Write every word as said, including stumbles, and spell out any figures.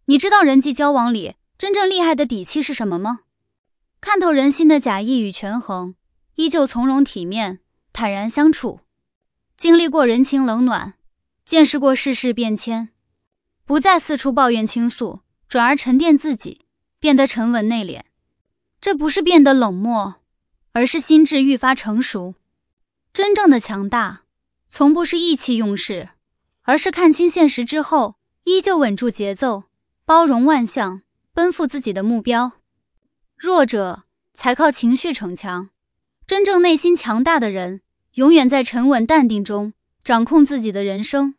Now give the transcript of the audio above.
你知道人际交往里真正厉害的底气是什么吗？看透人心的假意与权衡，依旧从容体面，坦然相处。经历过人情冷暖，见识过世事变迁，不再四处抱怨倾诉，转而沉淀自己，变得沉稳内敛。这不是变得冷漠，而是心智愈发成熟。真正的强大，从不是意气用事，而是看清现实之后，依旧稳住节奏，包容万象，奔赴自己的目标。弱者才靠情绪逞强，真正内心强大的人，永远在沉稳淡定中掌控自己的人生。